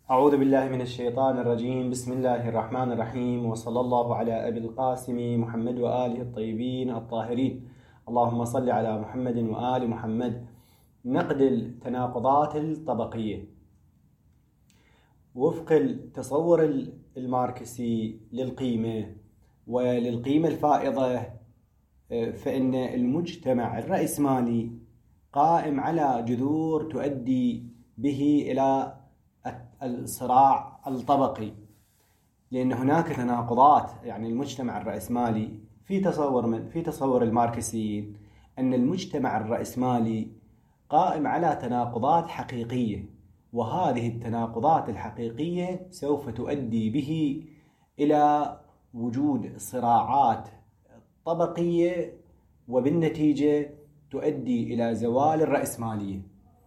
أعوذ بالله من الشيطان الرجيم. بسم الله الرحمن الرحيم، وصلى الله على أبي القاسم محمد وآله الطيبين الطاهرين. اللهم صل على محمد وآل محمد. نقد التناقضات الطبقية وفق التصور الماركسي للقيمة وللقيمة الفائضة، فإن المجتمع الرأسمالي قائم على جذور تؤدي به إلى الصراع الطبقي، لأن هناك تناقضات. يعني المجتمع الرأسمالي في تصور الماركسيين أن المجتمع الرأسمالي قائم على تناقضات حقيقية، وهذه التناقضات الحقيقية سوف تؤدي به إلى وجود صراعات طبقية، وبالنتيجة تؤدي إلى زوال الرأسمالية.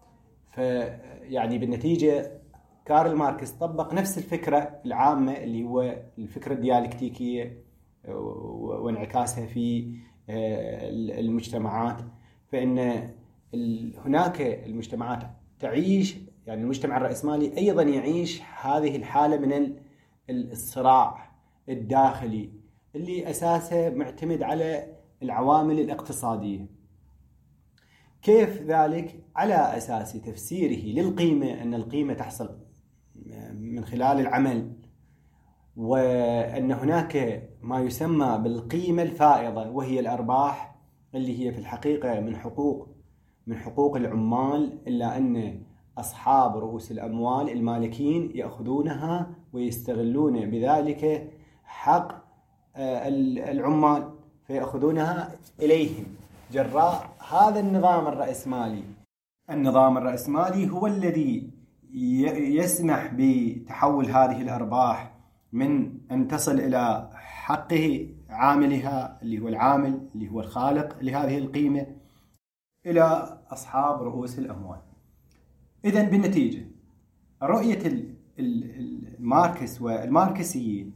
فيعني بالنتيجة كارل ماركس طبق نفس الفكرة العامة اللي هو الفكرة الديالكتيكية وانعكاسها في المجتمعات. فإن هناك المجتمعات تعيش، يعني المجتمع الرأسمالي أيضا يعيش هذه الحالة من الصراع الداخلي اللي أساسه معتمد على العوامل الاقتصادية. كيف ذلك؟ على أساس تفسيره للقيمة أن القيمة تحصل من خلال العمل، وأن هناك ما يسمى بالقيمة الفائضة وهي الأرباح، اللي هي في الحقيقة من حقوق العمال، إلا أن أصحاب رؤوس الأموال المالكين يأخذونها ويستغلون بذلك حق العمال، فيأخذونها إليهم جراء هذا النظام الرأسمالي. النظام الرأسمالي هو الذي يسمح بتحول هذه الأرباح من أن تصل إلى حقه عاملها، اللي هو العامل اللي هو الخالق لهذه القيمة، إلى أصحاب رؤوس الأموال. إذن بالنتيجة رؤية الماركس والماركسيين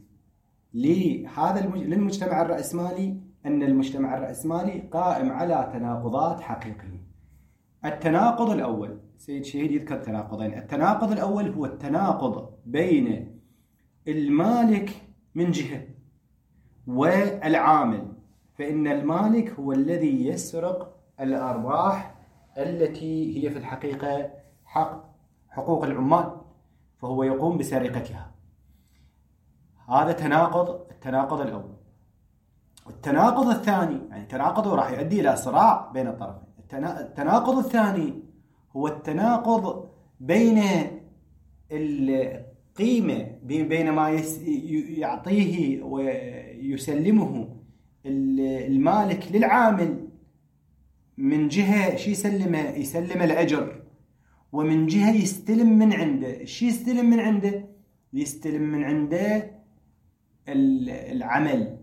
للمجتمع الرأسمالي أن المجتمع الرأسمالي قائم على تناقضات حقيقية. التناقض الأول، سيد شهيد يذكر تناقضين. التناقض الأول هو التناقض بين المالك من جهة والعامل، فإن المالك هو الذي يسرق الأرباح التي هي في الحقيقة حقوق العمال، فهو يقوم بسرقتها. هذا التناقض الأول. التناقض الثاني، يعني تناقضه راح يؤدي إلى صراع بين الطرفين. التناقض الثاني هو التناقض بين القيمة، بين ما يعطيه ويسلمه المالك للعامل من جهة يسلم الأجر، ومن جهة يستلم من عنده. يستلم من عنده العمل.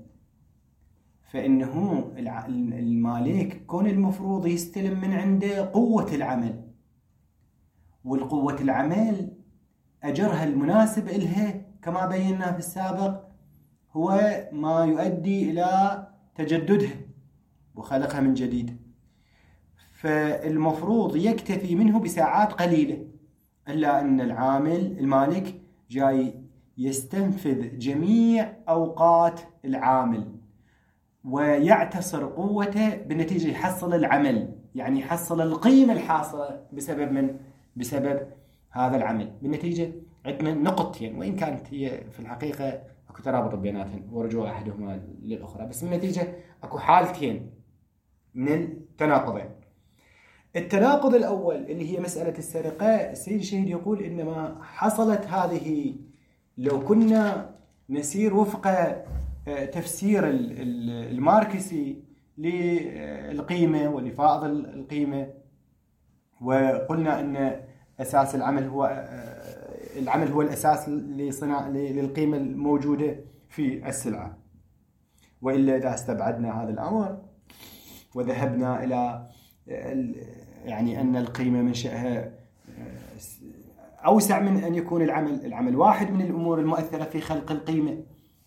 فإنه المالك كون المفروض يستلم من عنده قوة العمل، والقوة العمل أجرها المناسب إلها كما بينا في السابق هو ما يؤدي إلى تجددها وخلقها من جديد. فالمفروض يكتفي منه بساعات قليلة، إلا أن المالك جاي يستنفذ جميع أوقات العامل ويعتصر قوته، بالنتيجة يحصل العمل، يعني يحصل القيمة الحاصلة بسبب هذا العمل. بالنتيجة عندنا نقطتين، وإن كانت هي في الحقيقة أكو ترابط بيناتهم ورجوع أحدهما للأخرى، بس بالنتيجة أكو حالتين من التناقضين. التناقض الأول اللي هي مسألة السرقة، السيد الشهيد يقول إنما حصلت هذه لو كنا نسير وفق تفسير الماركسي للقيمة ولفائض القيمة، وقلنا أن أساس العمل هو الأساس للقيمة الموجودة في السلعة. وإلا إذا استبعدنا هذا الأمر وذهبنا إلى يعني أن القيمة منشأها أوسع من أن يكون العمل واحد من الأمور المؤثرة في خلق القيمة،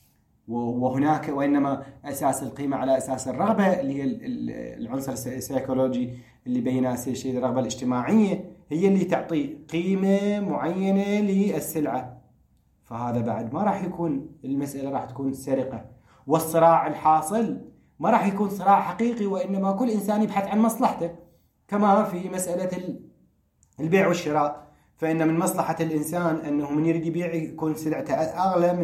وإنما أساس القيمة على أساس الرغبة اللي هي العنصر السيكولوجي اللي بينها الشيء، الرغبة الاجتماعية هي اللي تعطي قيمة معينة للسلعة، فهذا بعد ما راح يكون المسألة راح تكون سرقة. والصراع الحاصل ما راح يكون صراع حقيقي، وإنما كل إنسان يبحث عن مصلحته، كما في مسألة البيع والشراء، فإن من مصلحة الإنسان أنه من يريد يبيع يكون سلعته أغلى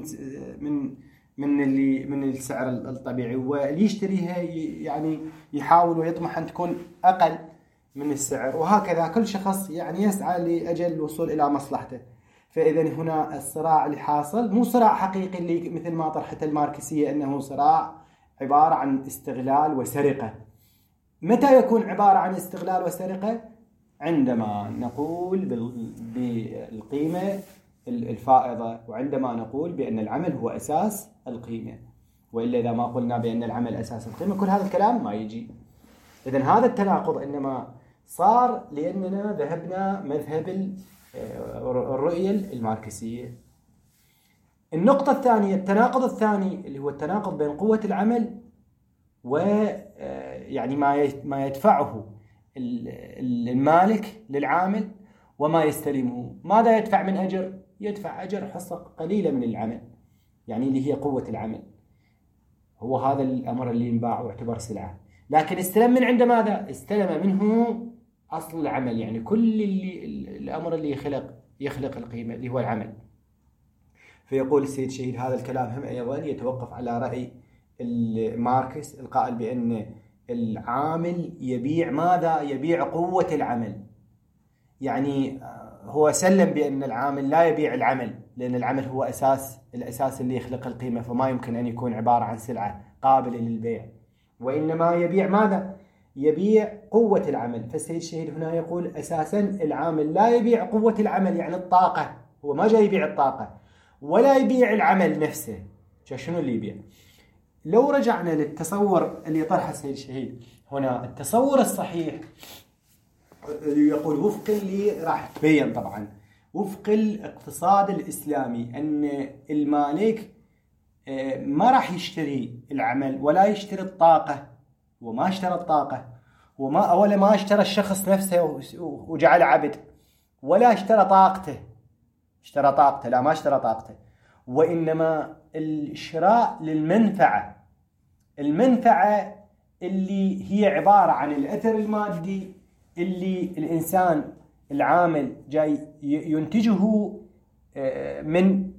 من السعر الطبيعي، واللي يشتريها يعني يحاول ويطمح أن تكون أقل من السعر، وهكذا كل شخص يعني يسعى لأجل الوصول إلى مصلحته. فإذا هنا الصراع اللي حاصل مو صراع حقيقي اللي مثل ما طرحت الماركسية أنه صراع عبارة عن استغلال وسرقة. متى يكون عبارة عن استغلال وسرقة؟ عندما نقول بالقيمة الفائضة، وعندما نقول بأن العمل هو أساس القيمة، وإلا إذا ما قلنا بأن العمل أساس القيمة كل هذا الكلام ما يجي. إذن هذا التناقض إنما صار لأننا ذهبنا مذهب الرؤية الماركسية. النقطة الثانية، التناقض الثاني اللي هو التناقض بين قوة العمل ويعني ما يدفعه المالك للعامل وما يستلمه. ماذا يدفع من أجر؟ يدفع أجر حصة قليلة من العمل، يعني اللي هي قوة العمل، هو هذا الأمر اللي ينباع واعتبر سلعة. لكن استلم من عند ماذا؟ استلم منه أصل العمل، يعني كل الأمر اللي يخلق القيمة اللي هو العمل. فيقول السيد شهيد هذا الكلام هم أيضا يتوقف على رأي ماركس القائل بأن العامل يبيع ماذا؟ يبيع قوة العمل. يعني هو سلم بأن العامل لا يبيع العمل، لأن العمل هو الأساس اللي يخلق القيمة، فما يمكن أن يكون عبارة عن سلعة قابلة للبيع، وإنما يبيع ماذا؟ يبيع قوة العمل. فالسيد الشهيد هنا يقول أساسا العامل لا يبيع قوة العمل، يعني الطاقة، هو ما جاي يبيع الطاقة ولا يبيع العمل نفسه. شنو اللي يبيع؟ لو رجعنا للتصور اللي طرحه السيد الشهيد هنا، التصور الصحيح يقول وفق اللي راح تبين طبعا وفق الاقتصاد الإسلامي أن المالك ما راح يشتري العمل ولا يشتري الطاقة، وما اشترى الطاقة، ولا ما اشترى الشخص نفسه وجعل عبد، ولا اشترى طاقته، لا ما اشترى طاقته، وإنما الشراء للمنفعة، المنفعة اللي هي عبارة عن الأثر المادي اللي الإنسان العامل جاي ينتجه من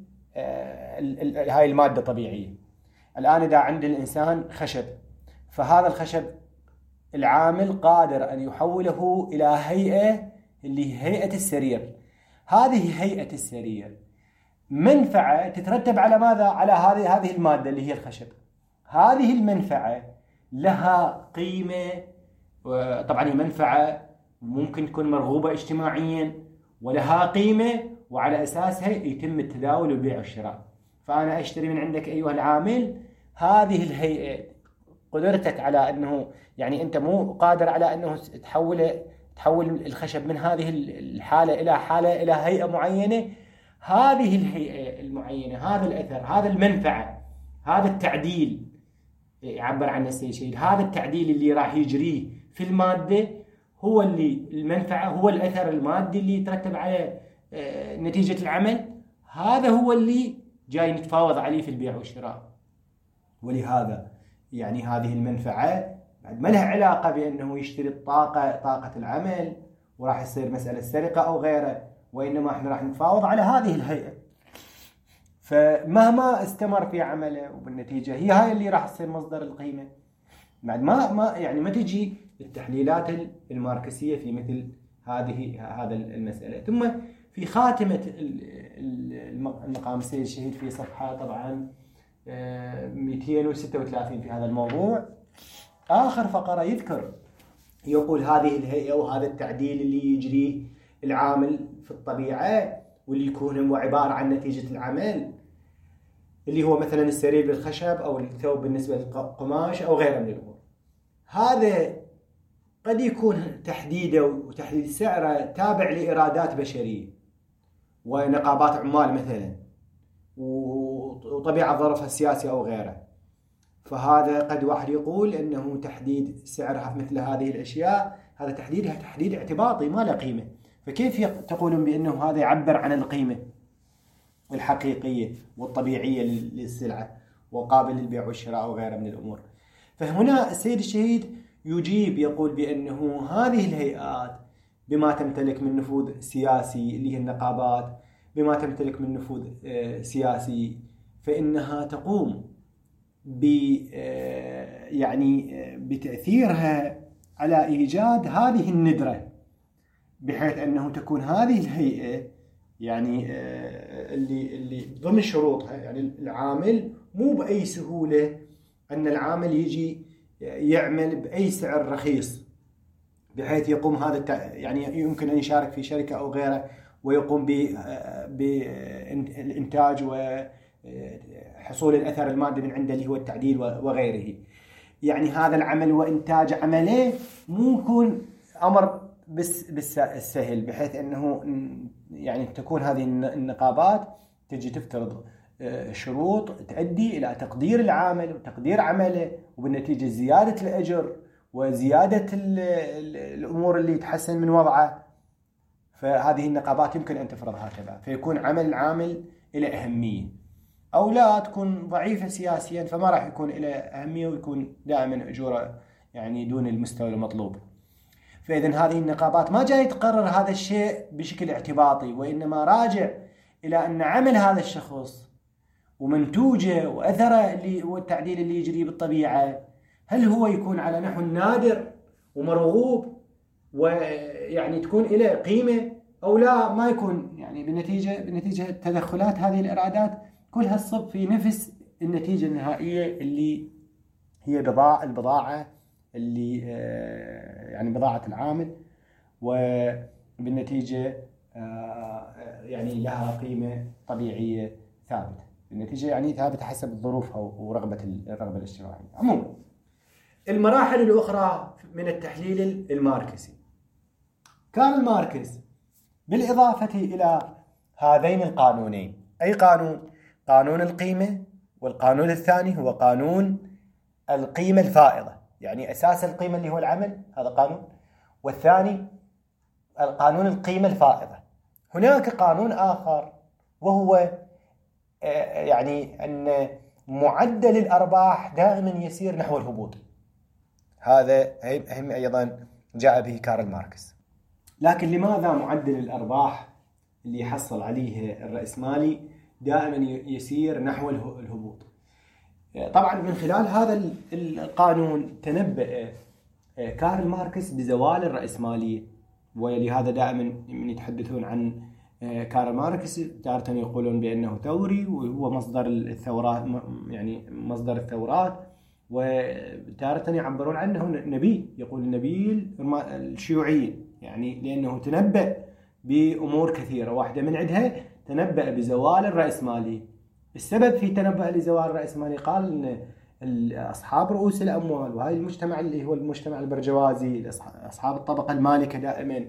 هاي المادة الطبيعية. الآن إذا عند الإنسان خشب، فهذا الخشب العامل قادر أن يحوله إلى هيئة اللي هي هيئة السرير. هذه هيئة السرير منفعة تترتب على ماذا؟ على هذه المادة اللي هي الخشب. هذه المنفعة لها قيمة، طبعا هي منفعة ممكن تكون مرغوبة اجتماعيا ولها قيمة، وعلى أساسها يتم التداول والبيع والشراء. فأنا أشتري من عندك أيها العامل هذه الهيئة، قدرتك على أنه يعني أنت مو قادر على أنه تحول الخشب من هذه الحالة إلى حالة إلى هيئة معينة. هذه الهيئة المعينة، هذا الأثر، هذا المنفعة، هذا التعديل يعبر عنه السيد شهيد، هذا التعديل اللي راح يجريه في المادة هو اللي المنفعة، هو الأثر المادي اللي يترتب على نتيجة العمل، هذا هو اللي جاي نتفاوض عليه في البيع والشراء. ولهذا يعني هذه المنفعة ما لها علاقة بأنه يشتري طاقة العمل وراح يصير مسألة سرقة أو غيره، وإنما احنا راح نتفاوض على هذه الهيئة. فمهما استمر في عمله وبالنتيجة هي هاي اللي راح تصير مصدر القيمة. بعد ما تجي التحليلات الماركسية في مثل هذا المسألة. ثم في خاتمة المقام السيد الشهيد في صفحة طبعا 236 في هذا الموضوع، آخر فقرة يقول هذه الهيئة وهذا التعديل اللي يجريه العامل في الطبيعة واللي يكون هو عبارة عن نتيجة العمل، اللي هو مثلا السرير بالخشب أو الثوب بالنسبة للقماش أو غيره من الأمور، هذا قد يكون تحديده وتحديد سعره تابع لإرادات بشرية ونقابات عمال مثلا وطبيعة ظروفها السياسية أو غيره. فهذا قد واحد يقول أنه تحديد سعرها مثل هذه الأشياء هذا تحديدها تحديد اعتباطي ما له قيمة. فكيف تقولون بأنه هذا يعبر عن القيمة الحقيقية والطبيعية للسلعة وقابل للبيع والشراء وغيرها من الأمور؟ فهنا السيد الشهيد يجيب يقول بأنه هذه الهيئات بما تمتلك من نفوذ سياسي اللي هي النقابات، بما تمتلك من نفوذ سياسي، فإنها تقوم يعني بتأثيرها على إيجاد هذه الندرة، بحيث أنه تكون هذه الهيئة يعني اللي ضمن شروطها، يعني العامل مو بأي سهولة أن العامل يجي يعمل بأي سعر رخيص بحيث يقوم هذا يعني يمكن أن يشارك في شركة أو غيره ويقوم بالإنتاج وحصول الأثر المادي من عنده اللي هو التعديل وغيره. يعني هذا العمل وإنتاج عمله مو يكون أمر بالسهل، بحيث أنه يعني تكون هذه النقابات تجي تفترض شروط تؤدي إلى تقدير العامل وتقدير عمله، وبالنتيجة زيادة الأجر وزيادة الأمور اللي يتحسن من وضعه. فهذه النقابات يمكن أن تفرض هكذا، فيكون عمل العامل إلى أهمية، أو لا تكون ضعيفة سياسيا فما راح يكون إلى أهمية ويكون دائما أجوره يعني دون المستوى المطلوب. فإذن هذه النقابات ما جاي تقرر هذا الشيء بشكل اعتباطي، وإنما راجع إلى أن عمل هذا الشخص ومنتوجه وأثره والتعديل اللي يجري بالطبيعة هل هو يكون على نحو نادر ومرغوب ويعني تكون إلى قيمة أو لا ما يكون، يعني بالنتيجة تدخلات هذه الإرادات كلها تصب في نفس النتيجة النهائية اللي هي البضاعة اللي يعني بضاعة العامل، وبالنتيجة يعني لها قيمة طبيعية ثابتة، بالنتيجة يعني ثابتة حسب الظروف ورغبة الرغبة الاجتماعية. عموما المراحل الأخرى من التحليل الماركسي، كارل ماركس بالإضافة إلى هذين القانونين، أي قانون القيمة، والقانون الثاني هو قانون القيمة الفائضة، يعني أساس القيمة اللي هو العمل، هذا قانون، والثاني القانون القيمة الفائضة. هناك قانون آخر وهو يعني أن معدل الأرباح دائما يسير نحو الهبوط، هذا هم أيضا جاء به كارل ماركس. لكن لماذا معدل الأرباح اللي يحصل عليه الرأسمالي دائما يسير نحو الهبوط؟ طبعا من خلال هذا القانون تنبأ كارل ماركس بزوال الرأسمالية، ولهذا دائما من يتحدثون عن كارل ماركس تارة يقولون بأنه ثوري وهو مصدر الثورات، يعني مصدر الثورات، وتارة يعبرون عنه نبي، يقول نبي الشيوعيين، يعني لأنه تنبأ بأمور كثيرة، واحدة من عندها تنبأ بزوال الرأسمالية. السبب في تنبأ لزوال الرأسمالية قال أن أصحاب رؤوس الأموال وهذا المجتمع اللي هو المجتمع البرجوازي، أصحاب الطبقة المالكة دائما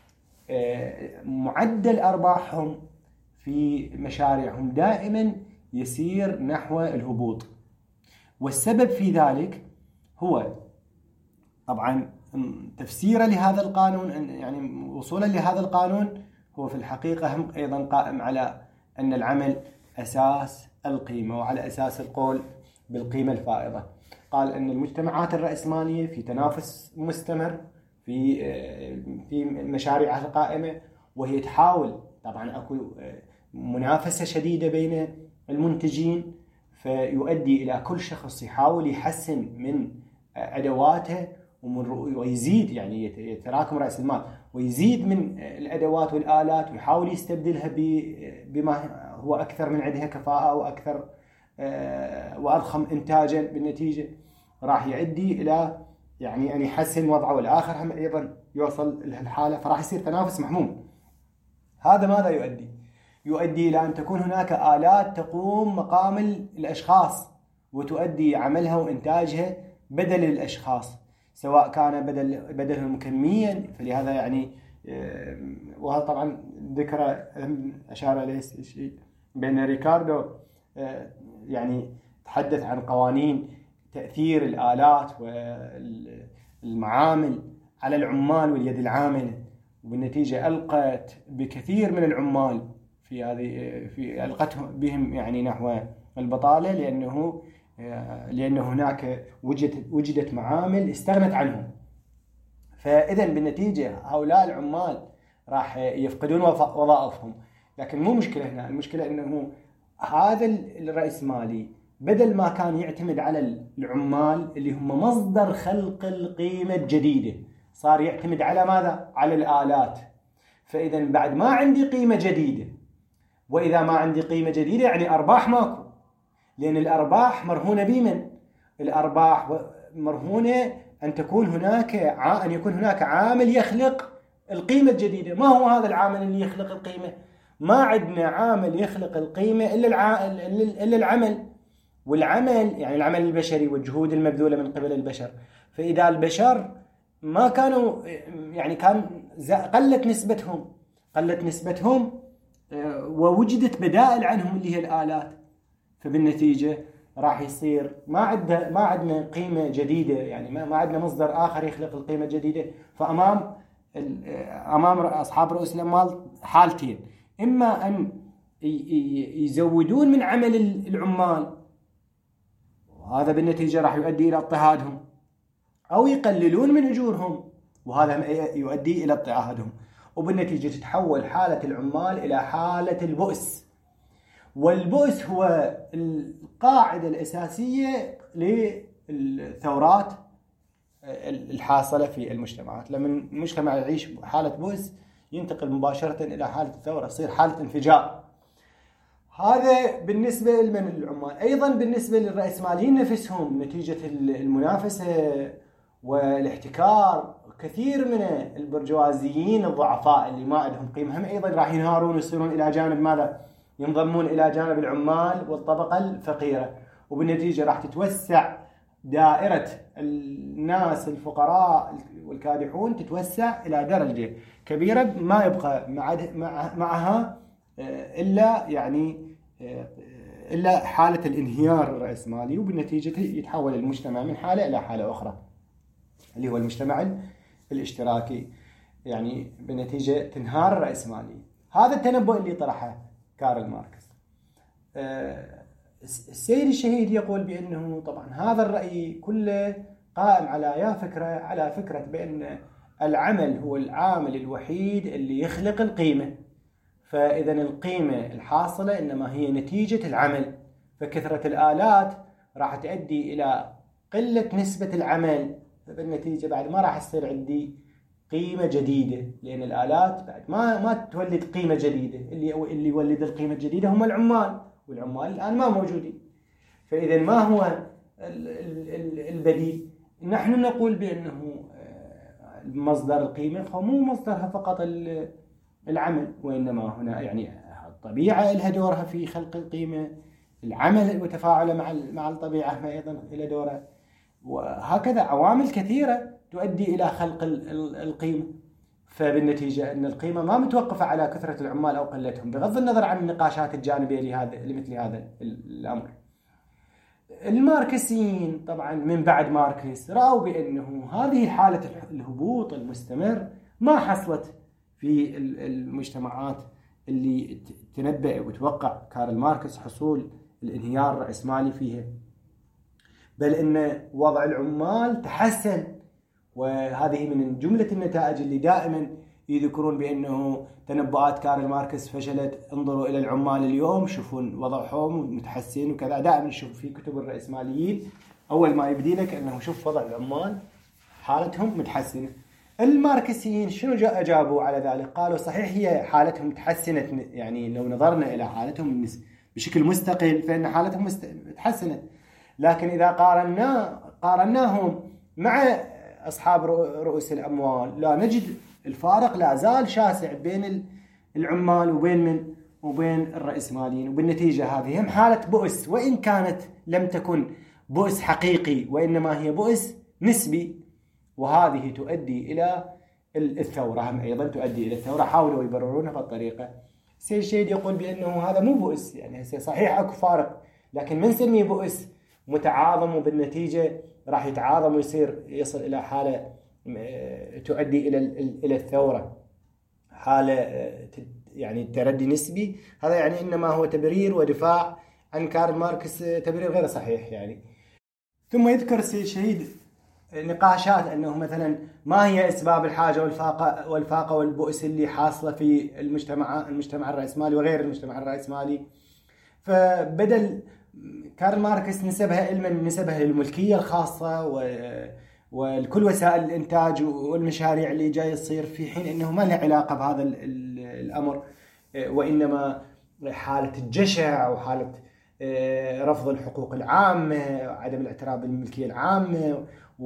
معدل أرباحهم في مشاريعهم دائما يسير نحو الهبوط، والسبب في ذلك هو طبعا تفسيره لهذا القانون، يعني وصولا لهذا القانون هو في الحقيقة هم أيضا قائم على أن العمل أساس القيمة، وعلى أساس القول بالقيمة الفائضة. قال أن المجتمعات الرأسمالية في تنافس مستمر في مشاريعها القائمة، وهي تحاول، طبعا أكو منافسة شديدة بين المنتجين، فيؤدي إلى كل شخص يحاول يحسن من أدواته ويزيد، يعني يتراكم رأس المال ويزيد من الأدوات والآلات ويحاول يستبدلها بما هو أكثر من عندها كفاءة وأكثر وأضخم إنتاجا. بالنتيجة راح يؤدي إلى يعني أن يحسن وضعه، والآخر هم أيضا يوصل لهالحالة، فراح يصير تنافس محموم. هذا ماذا يؤدي إلى أن تكون هناك آلات تقوم مقام الأشخاص وتؤدي عملها وإنتاجها بدل الأشخاص، سواء كان بدلهم كميا. فلهذا يعني وهذا طبعا ذكر أشار إليه بأن ريكاردو يعني تحدث عن قوانين تأثير الآلات والمعامل على العمال واليد العاملة، وبالنتيجة ألقت بكثير من العمال ألقتهم بهم يعني نحو البطالة، لأنه هناك وجدت معامل استغنت عنهم. فإذا بالنتيجة هؤلاء العمال راح يفقدون وظائفهم. لكن مو مشكلة هنا، المشكلة أنه هذا الرأسمالي بدل ما كان يعتمد على العمال اللي هم مصدر خلق القيمة الجديدة، صار يعتمد على ماذا؟ على الآلات. فإذا بعد ما عندي قيمة جديدة، وإذا ما عندي قيمة جديدة يعني أرباح ماكو، لأن الأرباح مرهونة بمن؟ الأرباح مرهونة أن يكون هناك عامل يخلق القيمة الجديدة. ما هو هذا العامل اللي يخلق القيمة؟ ما عندنا عامل يخلق القيمة إلا العمل. والعمل يعني العمل البشري والجهود المبذولة من قبل البشر. فإذا البشر ما كانوا يعني قلت نسبتهم ووجدت بدائل عنهم اللي هي الآلات، فبالنتيجة راح يصير ما عندنا قيمة جديدة، يعني ما عندنا مصدر آخر يخلق القيمة الجديدة. فأمام أصحاب رؤوس الأموال حالتين: إما أن يزودون من عمل العمال، وهذا بالنتيجة راح يؤدي إلى اضطهادهم، أو يقللون من أجورهم، وهذا يؤدي إلى اضطهادهم. وبالنتيجة تتحول حالة العمال إلى حالة البؤس. والبؤس هو القاعدة الأساسية للثورات الحاصلة في المجتمعات. لما المجتمع يعيش حالة بؤس ينتقل مباشرة إلى حالة الثورة، يصير حالة انفجار. هذا بالنسبة لمن العمال. أيضا بالنسبة للرأسماليين نفسهم، نتيجة المنافسة والاحتكار، كثير من البرجوازيين الضعفاء اللي ما عندهم قيمة هم أيضا راح ينهارون ويصيرون إلى جانب ماذا؟ ينضمون إلى جانب العمال والطبقة الفقيرة. وبالنتيجة راح تتوسع دائرة الناس الفقراء والكادحون، تتوسع إلى درجة كبيرة ما يبقى معها إلا حالة الانهيار الرأسمالي. وبالنتيجة يتحول المجتمع من حالة إلى حالة أخرى اللي هو المجتمع الاشتراكي، يعني بالنتيجة تنهار الرأسمالية. هذا التنبؤ اللي طرحه كارل ماركس. السيد الشهيد يقول بأنه طبعا هذا الرأي كله قائم على فكرة بأن العمل هو العامل الوحيد اللي يخلق القيمة. فإذا القيمة الحاصلة إنما هي نتيجة العمل، فكثرة الآلات راح تؤدي إلى قلة نسبة العمل، فبالنتيجة بعد ما راح يصير عندي قيمة جديدة، لأن الآلات بعد ما تولد قيمة جديدة. اللي يولد القيمة الجديدة هم العمال، والعمال الآن ما موجودين. فإذا ما هو البديل؟ نحن نقول بأنه مصدر القيمة هو مو مصدرها فقط العمل، وإنما هنا يعني الطبيعة لها دورها في خلق القيمة، العمل وتفاعله مع الطبيعة ما أيضا إلى دوره، وهكذا عوامل كثيرة تؤدي إلى خلق القيمة. فبالنتيجة أن القيمة ما متوقفة على كثرة العمال أو قلتهم، بغض النظر عن النقاشات الجانبية لمثل هذا الأمر. الماركسيين طبعا من بعد ماركس رأوا بأنه هذه حالة الهبوط المستمر ما حصلت في المجتمعات اللي تنبأ وتوقع كارل ماركس حصول الانهيار الرأسمالي فيها، بل أن وضع العمال تحسن. وهذه من جملة النتائج اللي دائما يذكرون بأنه تنبؤات كارل ماركس فشلت. انظروا إلى العمال اليوم، شوفون وضعهم متحسن وكذا. دائما نشوف في كتب الرأسماليين أول ما يبدي لك أنه شوف وضع العمال حالتهم متحسنة. الماركسيين شنو أجابوا على ذلك؟ قالوا صحيح هي حالتهم تحسنت، يعني لو نظرنا إلى حالتهم بشكل مستقل فإن حالتهم تحسنت، لكن إذا قارناهم مع أصحاب رؤوس الأموال لا نجد الفارق لا زال شاسع بين العمال وبين الرأسماليين. وبالنتيجة هذه هم حالة بؤس، وإن كانت لم تكن بؤس حقيقي وإنما هي بؤس نسبي، وهذه تؤدي إلى الثورة. هم أيضا تؤدي إلى الثورة، حاولوا يبررونها بالطريقة. السيد الشهيد يقول بأنه هذا مو بؤس، يعني صحيح أكو فارق، لكن من سميه بؤس متعاظم، وبالنتيجة راح يتعاظم ويصل إلى حالة تؤدي إلى الثورة. حالة يعني تردي نسبي، هذا يعني إنما هو تبرير ودفاع عن كارل ماركس، تبرير غير صحيح يعني. ثم يذكر السيد الشهيد نقاشات أنه مثلا ما هي أسباب الحاجة والفاقة والبؤس اللي حاصلة في المجتمع الرأسمالي وغير المجتمع الرأسمالي. فبدل كارل ماركس نسبها للملكية الخاصة والكل وسائل الإنتاج والمشاريع اللي جاي تصير، في حين أنه ما له علاقة بهذا الأمر، وإنما حالة الجشع وحالة رفض الحقوق العامة، عدم الاعتراف بالملكية العامة،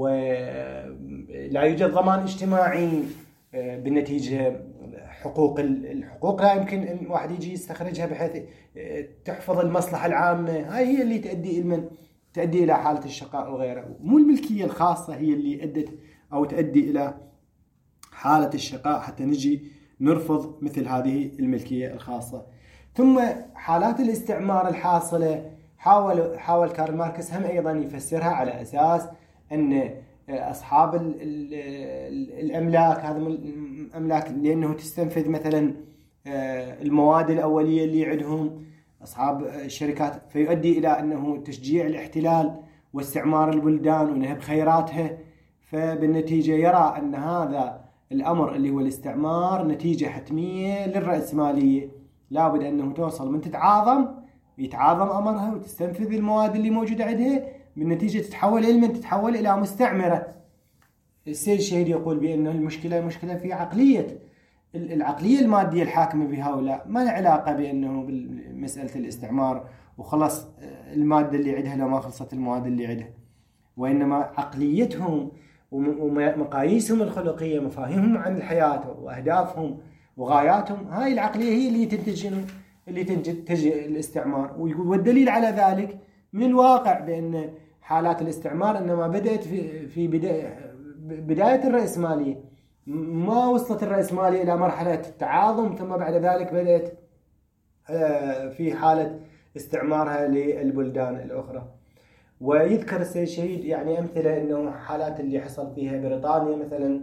ولا يوجد ضمان اجتماعي بالنتيجة. الحقوق لا يمكن أن واحد يجي يستخرجها بحيث تحفظ المصلحة العامة. هاي هي اللي تؤدي إلى حالة الشقاء وغيرها، مو الملكية الخاصة هي اللي أدت أو تؤدي إلى حالة الشقاء حتى نجي نرفض مثل هذه الملكية الخاصة. ثم حالات الاستعمار الحاصلة حاول كارل ماركس هم أيضا يفسرها على أساس أن أصحاب الأملاك، هذا الأملاك لأنه تستنفذ مثلا المواد الأولية اللي عندهم أصحاب الشركات، فيؤدي إلى أنه تشجيع الاحتلال واستعمار البلدان ونهب خيراتها. فبالنتيجة يرى أن هذا الأمر اللي هو الاستعمار نتيجة حتمية للرأسمالية، لابد أنه توصل من يتعاظم أمرها وتستنفذ المواد اللي موجودة عندها، بالنتيجة تتحول إلى مستعمرة. السيد الشهيد يقول بأن المشكلة في العقلية المادية الحاكمة بهؤلاء، ما لها علاقة بأنه بمسألة الاستعمار وخلص المادة اللي عندها لو ما خلصت المواد اللي عندها، وإنما عقليتهم ومقاييسهم الخلقية، مفاهيمهم عن الحياة وأهدافهم وغاياتهم، هاي العقلية هي اللي تنتج الاستعمار. والدليل على ذلك من الواقع بأن حالات الاستعمار إنما بدأت في بداية الرأسمالية، ما وصلت الرأسمالية إلى مرحلة التعاظم، ثم بعد ذلك بدأت في حالة استعمارها للبلدان الأخرى. ويذكر السيد الشهيد يعني أمثلة أنه حالات اللي حصل فيها بريطانيا مثلا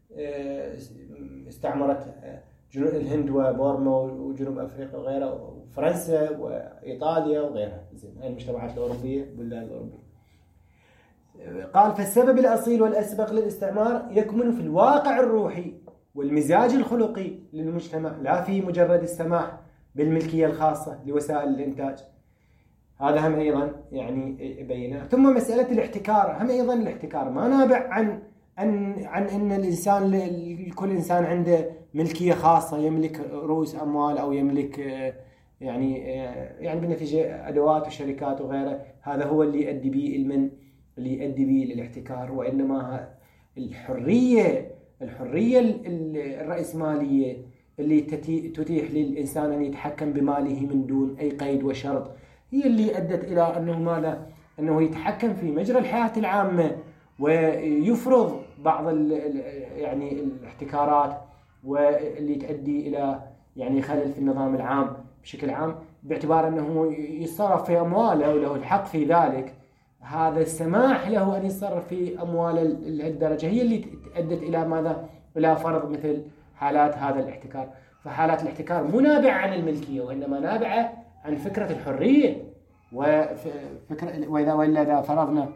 استعمرت الهند وبورما وجنوب أفريقيا وغيرها، وفرنسا وإيطاليا وغيرها، هاي المجتمعات الأوروبية البلدان الأوروبية. قال فالسبب الأصيل والأسبق للاستعمار يكمن في الواقع الروحي والمزاج الخلقي للمجتمع، لا في مجرد السماح بالملكية الخاصة لوسائل الإنتاج. هذا هم أيضا يعني بيناه. ثم مسألة الاحتكار، هم أيضا الاحتكار ما نابع عن أن الإنسان، كل إنسان عنده ملكية خاصة، يملك رؤوس أموال أو يملك يعني بالنتيجة أدوات وشركات وغيره، هذا هو اللي يؤدي به للاحتكار. وإنما الحرية الرأسمالية اللي تتيح للإنسان أن يتحكم بماله من دون أي قيد وشرط، هي اللي أدت إلى أنه يتحكم في مجرى الحياة العامة ويفرض بعض يعني الاحتكارات، واللي تؤدي إلى يعني خلل في النظام العام بشكل عام، باعتبار أنه يتصرف في أمواله وله الحق في ذلك. هذا السماح له أن يتصرف في أموال الدرجة هي اللي أدت إلى ماذا؟ إلى فرض مثل حالات هذا الاحتكار. فحالات الاحتكار مو نابعة عن الملكية، وإنما نابعة عن فكرة الحرية. وإذا فرضنا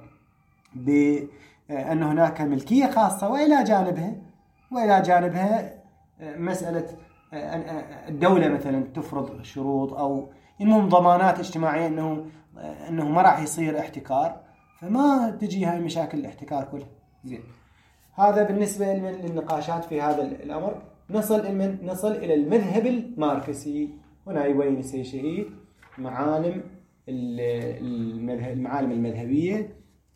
بأن هناك ملكية خاصة، وإلى جانبها مسألة الدولة مثلا تفرض شروط أو المهم ضمانات اجتماعية أنه ما راح يصير احتكار، فما تجي هاي مشاكل الاحتكار كلها. زين، هذا بالنسبة للنقاشات في هذا الأمر. نصل إلى المذهب الماركسي. هنا يبين السيد الشهيد المعالم المذهبية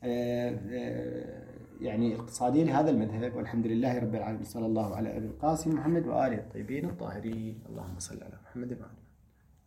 يعني الاقتصادية لهذا المذهب. والحمد لله رب العالمين، صلى الله على أبي القاسم محمد وآله الطيبين الطاهرين. اللهم صل على محمد وآله.